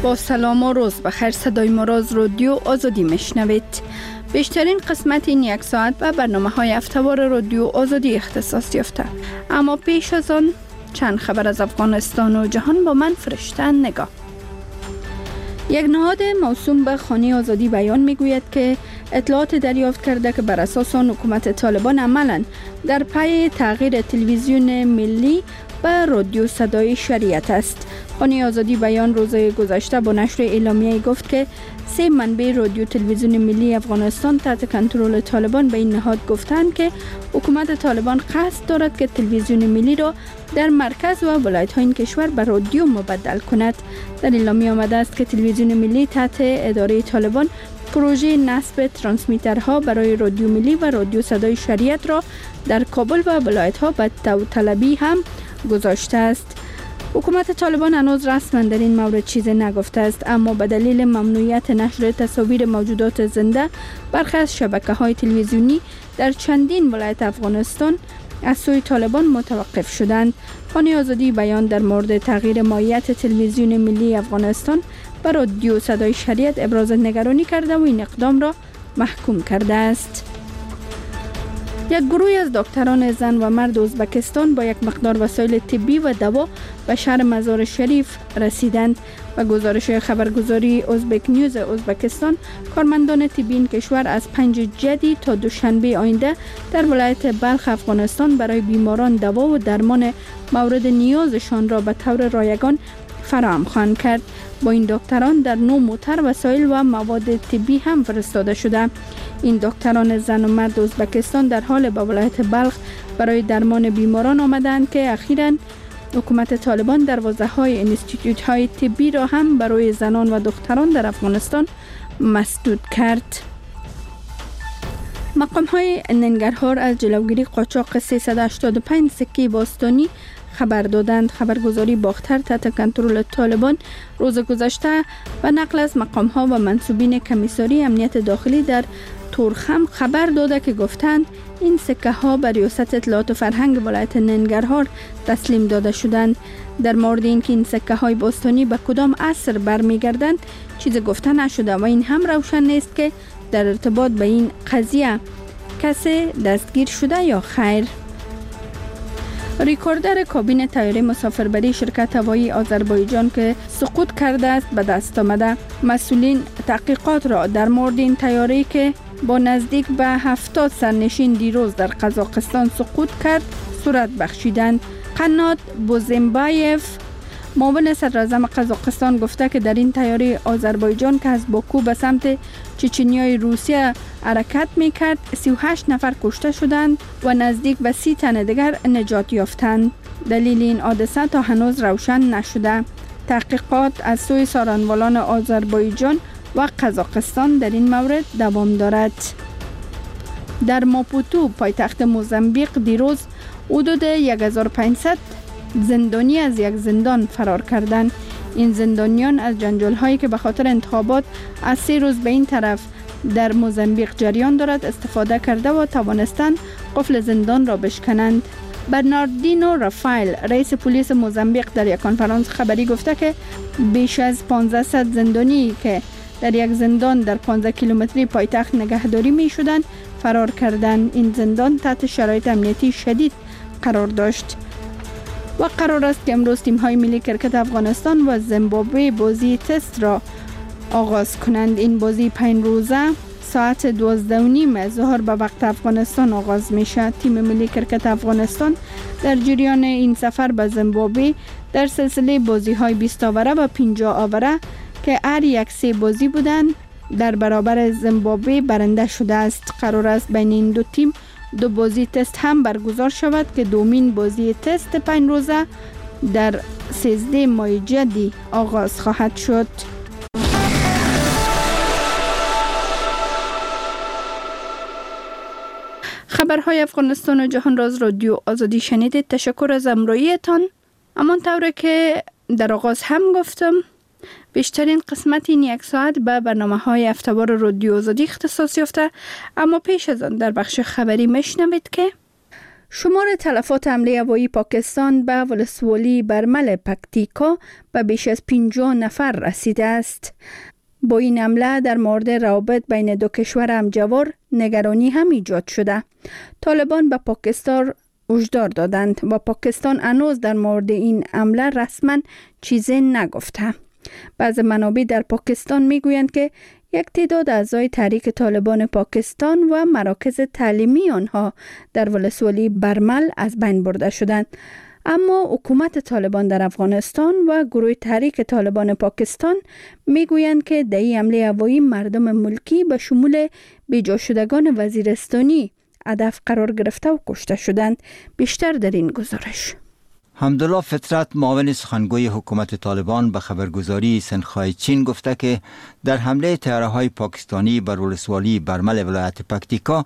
با سلام و روز بخیر. صدای ما را از رادیو آزادی میشنوید. بیشترین قسمت این یک ساعت به برنامه‌های هفته‌وار رادیو آزادی اختصاص یافته. اما پیش از آن چند خبر از افغانستان و جهان با من فرشته نگاه. یک نهاد موسوم به خانه آزادی بیان میگوید که اطلاعات دریافت کرده که بر اساس آن حکومت طالبان عملاً در پی تغییر تلویزیون ملی به رادیو صدای شریعت است. خانه آزادی بیان روز گذشته با نشر اعلامیه گفت که 3 منبع رادیو تلویزیون ملی افغانستان تحت کنترل طالبان به این نهاد گفتند که حکومت طالبان قصد دارد که تلویزیون ملی را در مرکز و ولایت‌های این کشور به رادیو مبدل کند. در اعلامیه آمده است که تلویزیون ملی تحت اداره طالبان پروژه نصب ترانسمیترها برای رادیو ملی و رادیو صدای شریعت را در کابل و ولایت‌ها به داوطلبی هم گذاشته است. حکومت طالبان هنوز رسما در این مورد چیزی نگفته است، اما به دلیل ممنوعیت نشر تصاویر موجودات زنده برخی از شبکه‌های تلویزیونی در چندین ولایت افغانستان از سوی طالبان متوقف شدند. خانه آزادی بیان در مورد تغییر ماهیت تلویزیون ملی افغانستان به رادیو صدای شریعت ابراز نگرانی کرده و این اقدام را محکوم کرده است. یک گروه از دکتران زن و مرد ازبکستان با یک مقدار وسایل طبی و دوا به شهر مزار شریف رسیدند. و گزارش خبرگزاری ازبک نیوز ازبکستان، کارمندان طبی این کشور از 5 جدی تا دوشنبه آینده در ولایت بلخ افغانستان برای بیماران دوا و درمان مورد نیازشان را به طور رایگان فراهم خواهند کرد. با این دکتران در 9 موتر وسایل و مواد طبی هم فرستاده شده. این دکتران زن و مرد ازبکستان در حال به ولایت بلخ برای درمان بیماران آمدند که اخیراً حکومت طالبان دروازه‌های انستیتوت‌های طبی را هم برای زنان و دختران در افغانستان مسدود کرد. مقام‌های ننگرهار از جلوگیری قاچاق 385 سکه باستانی خبر دادند. خبرگزاری باختر تحت کنترل طالبان روز گذشته و نقل از مقام‌ها و منصوبین کمیساری امنیت داخلی در تورخم خبر داده که گفتند این سکه ها به ریاست اطلاعات و فرهنگ ولایت ننگرهار تسلیم داده شدند. در مورد اینکه این سکه های باستانی به کدام عصر برمیگردند چیزی گفته نشده و این هم روشن نیست که در ارتباط به این قضیه کسی دستگیر شده یا خیر. ریکوردر کابین طیاره مسافربری شرکت هوایی آذربایجان که سقوط کرده است به دست آمده. مسئولین تحقیقات را در مورد این طیاره‌ای که با نزدیک به 70 سرنشین دیروز در قزاقستان سقوط کرد صورت بخشیدند. قنات بوزنبایف معاون صدراعظم قزاقستان گفته که در این طیاره آذربایجان که از باکو به سمت چچنیای روسیه حرکت میکرد 38 نفر کشته شدند و نزدیک به 30 تن دیگر نجات یافتند. دلیل این حادثه تا هنوز روشن نشده. تحقیقات از سوی سارنوالان آذربایجان و قزاقستان در این مورد دوام دارد. در ماپوتو پایتخت موزامبیق دیروز حدود 1500 زندانی از یک زندان فرار کردند. این زندانیان از جنجال‌هایی که به خاطر انتخابات از 3 روز به این طرف در موزامبیق جریان دارد استفاده کرده و توانستند قفل زندان را بشکنند. برناردینو رافائل رئیس پلیس موزامبیق در یک کنفرانس خبری گفته که بیش از 1500 زندانی که در یک زندان در 15 کیلومتری پایتخت نگهداری می شدند فرار کردند. این زندان تحت شرایط امنیتی شدید قرار داشت. و قرار است که امروز تیم‌های ملی کرکت افغانستان و زیمبابوه بازی تست را آغاز کنند. این بازی 5 روزه ساعت 12:30 ظهر به وقت افغانستان آغاز میشه. تیم ملی کرکت افغانستان در جریان این سفر به زیمبابوه در سلسله بازی‌های 20 آوره و 50 آوره که هر یک 3 بازی بودند در برابر زیمبابوه برنده شده است. قرار است بین این دو تیم 2 بازی تست هم برگزار شود که دومین بازی تست 5 روزه در 13 ماه جدی آغاز خواهد شد. خبرهای افغانستان و جهان را از رادیو آزادی شنیدید. تشکر از همراهیتان. همانطور که در آغاز هم گفتم بیشترین قسمت این یک ساعت به برنامه‌های هفته‌وار رادیو آزادی اختصاص یافته، اما پیش از آن در بخش خبری میشنوید که شمار تلفات حمله هوایی پاکستان به ولسوالی برمل پکتیکا به بیش از 50 نفر رسیده است. با این حمله در مورد روابط بین دو کشور همجوار نگرانی هم ایجاد شده. طالبان به پاکستان هشدار دادند و پاکستان هنوز در مورد این حمله رسما چیزی نگفته. بعض منابع در پاکستان میگویند که یک تعداد اعضای تحریک طالبان پاکستان و مراکز تعلیمی آنها در ولسوالی برمل از بین برده شدند. اما حکومت طالبان در افغانستان و گروه تحریک طالبان پاکستان میگویند که در این حمله هوایی مردم ملکی به شمول بیجا شدگان وزیرستانی هدف قرار گرفته و کشته شدند. بیشتر در این گزارش. حمدالله فطرت، معاون سخنگوی حکومت طالبان، به خبرگزاری سنخای چین گفته که در حمله طیاره‌های پاکستانی بر ولسوالی برمل ولایت پکتیکا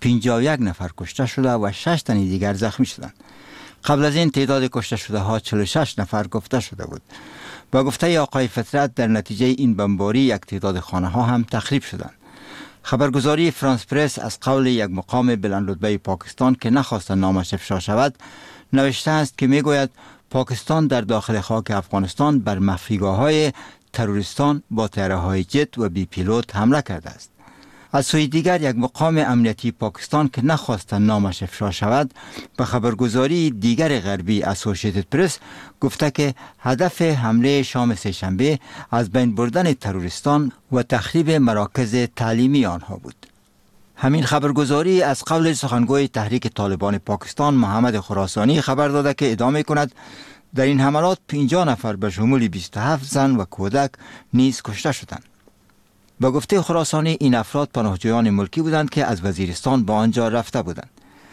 51 نفر کشته شده و 6 تن دیگر زخمی شدند. قبل از این تعداد کشته شده ها 46 نفر گفته شده بود. با گفته آقای فطرت، در نتیجه این بمباری یک تعداد خانه ها هم تخریب شدند. خبرگزاری فرانس پرس از قول یک مقام بلندرتبه پاکستان که نخواست نامش افشا شود نوشته است که میگوید پاکستان در داخل خاک افغانستان بر مخفیگاه‌های تروریستان با طیاره‌های جت و بی پیلوت حمله کرده است. از سوی دیگر یک مقام امنیتی پاکستان که نخواست نامش افشا شود به خبرگزاری دیگر غربی اسوسییتد پرس گفته که هدف حمله شام سه‌شنبه از بین بردن تروریستان و تخریب مراکز تعلیمی آنها بود. همین خبرگزاری از قول سخنگوی تحریک طالبان پاکستان محمد خراسانی خبر داده که ادامه کند در این حملات 50 نفر به شمول 27 زن و کودک نیز کشته شدند. با گفته خراسانی این افراد پناهجویان ملکی بودند که از وزیرستان به آنجا رفته بودند.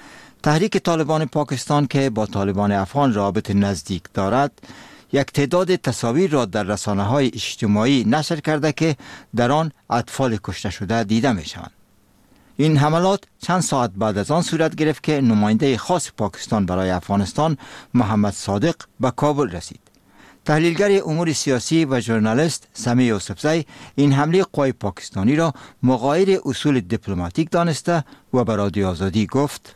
تحریک طالبان پاکستان که با طالبان افغان رابط نزدیک دارد یک تعداد تصاویر را در رسانه‌های اجتماعی نشر کرده که در آن اطفال کشته شده دیده می شوند. این حملات چند ساعت بعد از آن صورت گرفت که نماینده خاص پاکستان برای افغانستان محمد صادق به کابل رسید. تحلیلگر امور سیاسی و ژورنالیست سمیع یوسفزی این حمله قوای پاکستانی را مغایر اصول دیپلماتیک دانسته و به رادیو آزادی گفت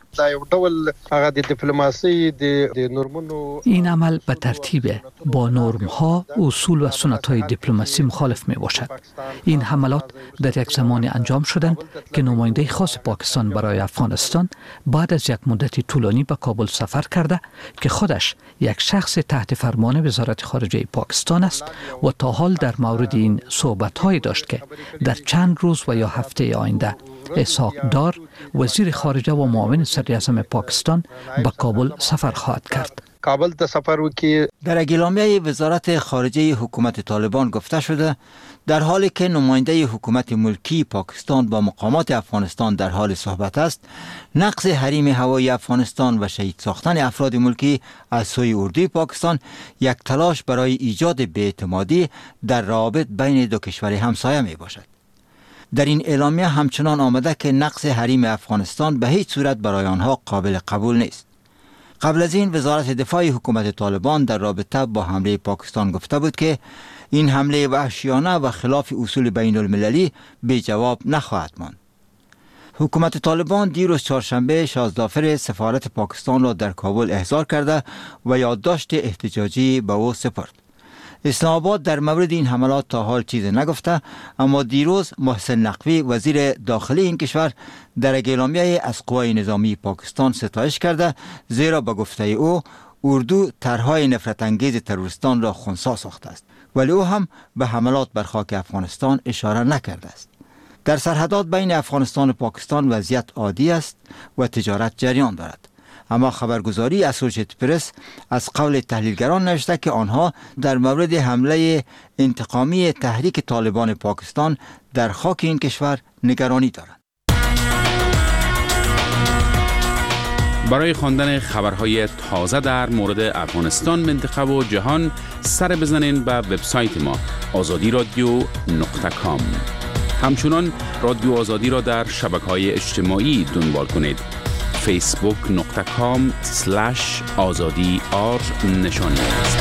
این عمل به ترتیب با نرم‌ها، اصول و سنت‌های دیپلماسی مخالف می‌باشد. این حملات در یک زمان انجام شدند که نماینده خاص پاکستان برای افغانستان بعد از یک مدتی طولانی به کابل سفر کرده که خودش یک شخص تحت فرمان وزارت خارجه پاکستان است و تا حال در مورد این صحبت‌هایی داشت که در چند روز و یا هفته آینده اسحاق دار وزیر خارجه و معاون صدراعظم پاکستان به کابل سفر خواهد کرد. کابل ته سفر وکړي. در اعلامیه وزارت خارجه حکومت طالبان گفته شده در حالی که نماینده حکومت ملکی پاکستان با مقامات افغانستان در حال صحبت است، نقض حریم هوایی افغانستان و شهید ساختن افراد ملکی از سوی اردوی پاکستان یک تلاش برای ایجاد بی‌اعتمادی در روابط بین دو کشور همسایه می باشد. در این اعلامیه همچنان آمده که نقض حریم افغانستان به هیچ صورت برای آنها قابل قبول نیست. قبل از این وزارت دفاع حکومت طالبان در رابطه با حمله پاکستان گفته بود که این حمله وحشیانه و خلاف اصول بین المللی بی جواب نخواهد ماند. حکومت طالبان دیروز چهارشنبه شازدافر سفارت پاکستان را در کابل احضار کرده و یادداشت احتجاجی به او سپرد. اسلام آباد در مورد این حملات تا حال چیزی نگفته، اما دیروز محسن نقوی وزیر داخلی این کشور در اعلامیه از قوای نظامی پاکستان ستایش کرده، زیرا به گفته او اردو طرحهای نفرت انگیز تروریستان را خنثی ساخته است، ولی او هم به حملات بر خاک افغانستان اشاره نکرده است. در سرحدات بین افغانستان و پاکستان وضعیت عادی است و تجارت جریان دارد. اما خبرگزاری اسوسییتد پرس از قول تحلیلگران نوشته که آنها در مورد حمله انتقامی تحریک طالبان پاکستان در خاک این کشور نگرانی دارند. برای خواندن خبرهای تازه در مورد افغانستان، منطقه و جهان سر بزنین به وبسایت ما azadiradio.com. همچنان رادیو آزادی را در شبکه‌های اجتماعی دنبال کنید. facebook.com/azadi_r نشانی است.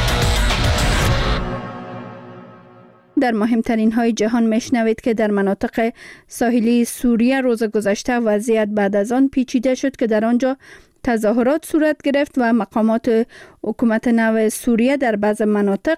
در مهمترین های جهان میشنوید که در مناطق ساحلی سوریه روز گذشته وضعیت بعد از آن پیچیده شد که در آنجا تظاهرات صورت گرفت و مقامات حکومت نو سوریه در بعض مناطق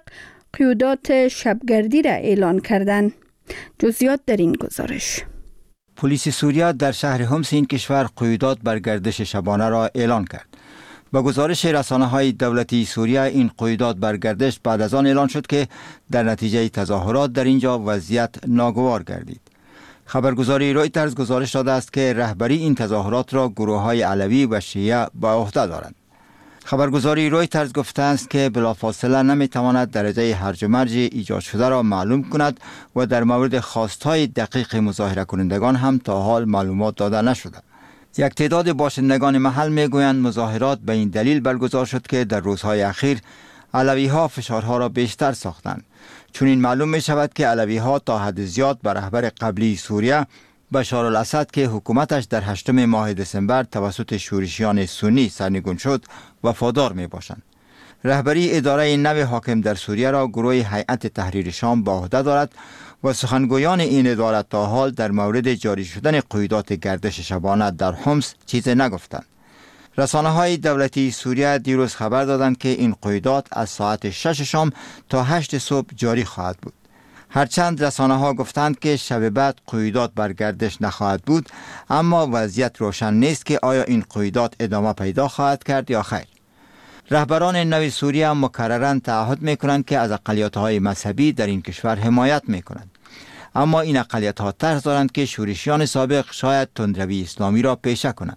قیودات شبگردی را اعلان کردند. جزئیات در این گزارش. پلیس سوریه در شهر حمص این کشور قیودات بر گردش شبانه را اعلان کرد. با گزارش رسانه‌های دولتی سوریه این قیودات بر گردش بعد از آن اعلان شد که در نتیجه تظاهرات در اینجا وضعیت ناگوار گردید. خبرگزاری رویترز گزارش داده است که رهبری این تظاهرات را گروه‌های علوی و شیعه به عهده دارند. خبرگزاری رویترز گفته است که بلافاصله نمیتواند درجه هرج و مرج ایجاد شده را معلوم کند و در مورد خواستهای دقیق مظاهره کنندگان هم تا حال معلومات داده نشده. یک تعداد باشندگان محل میگویند مظاهرات به این دلیل برگزار شد که در روزهای اخیر علوی‌ها فشارها را بیشتر ساختند. چون این معلوم می شود که علوی‌ها تا حد زیاد بر رهبر قبلی سوریه بشار الاسد که حکومتش در 8 ماه دسامبر توسط شورشیان سنی سرنگون شد وفادار می باشند. رهبری اداره نو حاکم در سوریه را گروه هیئت تحریر شام به عهده دارد و سخنگویان این اداره تا حال در مورد جاری شدن قیودات گردش شبانه در حمص چیزی نگفتند. رسانه‌های دولتی سوریه دیروز خبر دادند که این قیودات از ساعت 6 شام تا 8 صبح جاری خواهد بود. هرچند رسانه‌ها گفتند که شب بعد قیودات بر گردش نخواهد بود، اما وضعیت روشن نیست که آیا این قیودات ادامه پیدا خواهد کرد یا خیر. رهبران نو سوریه مکرراً تعهد می‌کنند که از اقلیت‌های مذهبی در این کشور حمایت می‌کنند. اما این اقلیت‌ها ترس دارند که شورشیان سابق شاید تندروی اسلامی را پیشه کنند.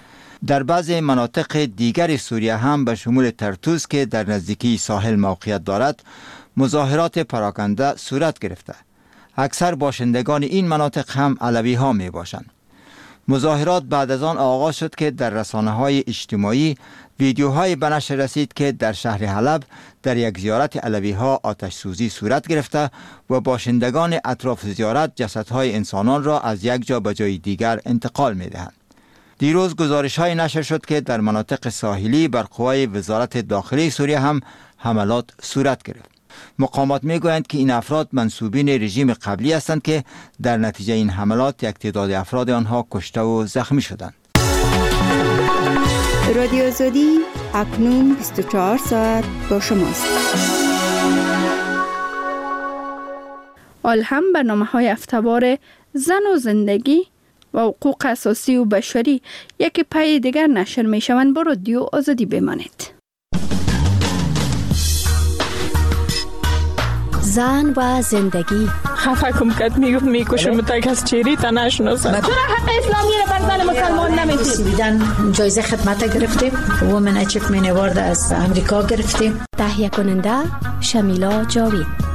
در بعضی مناطق دیگر سوریه هم به شمول ترتوز که در نزدیکی ساحل موقعیت دارد، مظاهرات پراکنده صورت گرفته. اکثر باشندگان این مناطق هم علوی ها می باشند. مظاهرات بعد از آن آغاز شد که در رسانه‌های اجتماعی ویدیوهای به نشر رسید که در شهر حلب در یک زیارت علوی ها آتش سوزی صورت گرفته و باشندگان اطراف زیارت جسدهای انسانان را از یک جا به جای دیگر انتقال می دهند. دیروز گزارش‌های نشر شد که در مناطق ساحلی بر قوای وزارت داخلی سوریه هم حملات صورت گرفت. مقامات میگویند که این افراد منسوبین رژیم قبلی هستند که در نتیجه این حملات یک تعداد افراد آنها کشته و زخمی شدند. رادیو آزادی اکنون 24 ساعت با شماست. حال هم برنامه‌های هفته‌وار زن و زندگی و حقوق اساسی و بشری یک پای دیگر نشر می شوند. با رادیو آزادی بمانید. زن و زندگی. خفه کم کد میکشم تا کس چیری تا نشناسم. چرا حق اسلامی را بر زن مسلمان نمیدید؟ جایزه خدمت گرفتیم. وومن اچیومنت اوارد از امریکا گرفتیم. تهیه کننده شمیلا جاوید.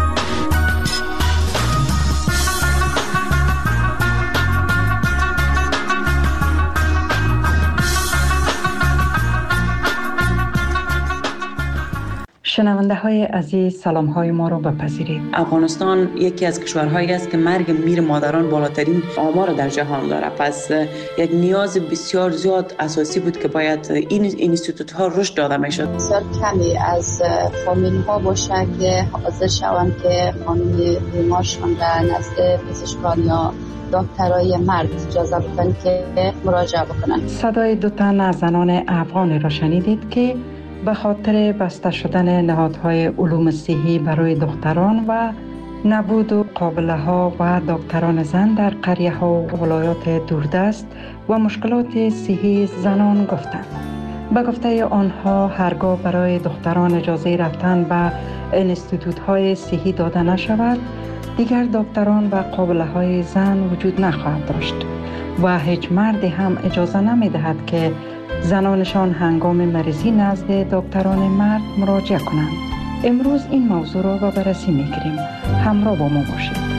شنونده های عزیز، سلام های ما رو بپذیرید. افغانستان یکی از کشورهایی است که مرگ میر مادران بالاترین آمار در جهان داره. پس یک نیاز بسیار زیاد اساسی بود که باید این اینستیتوت ها رشد داده میشد. بسیار کمی از فامیل ها باشه که حاضر شوند که خانم بیمارشان در نزد پزشکان یا دکترای مرد اجازه بدن که مراجعه بکنن. صدای دو تن از زنان افغانی را شنیدید که به خاطر بسته شدن نهادهای علوم صحی برای دختران و نبود قابله ها و دکتران زن در قریه ها و ولایات دوردست و مشکلات صحی زنان گفتند. به گفته آنها هرگاه برای دختران اجازه رفتن به انستیتوت های صحی داده نشود، دیگر دکتران و قابله های زن وجود نخواهد داشت و هیچ مردی هم اجازه نمی دهد که زنانشان هنگام مریضی نزد دکتران مرد مراجعه کنند. امروز این موضوع را به بررسی می‌گیریم. همراه با ما باشید.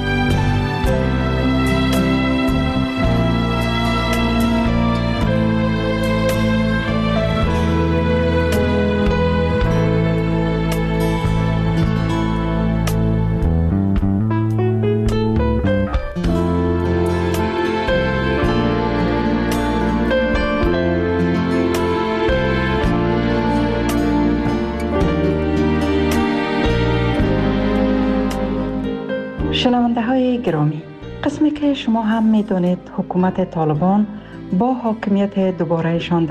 شنونده های گرامی، قسمی که شما هم می‌دانید حکومت طالبان با حاکمیت دوباره‌شان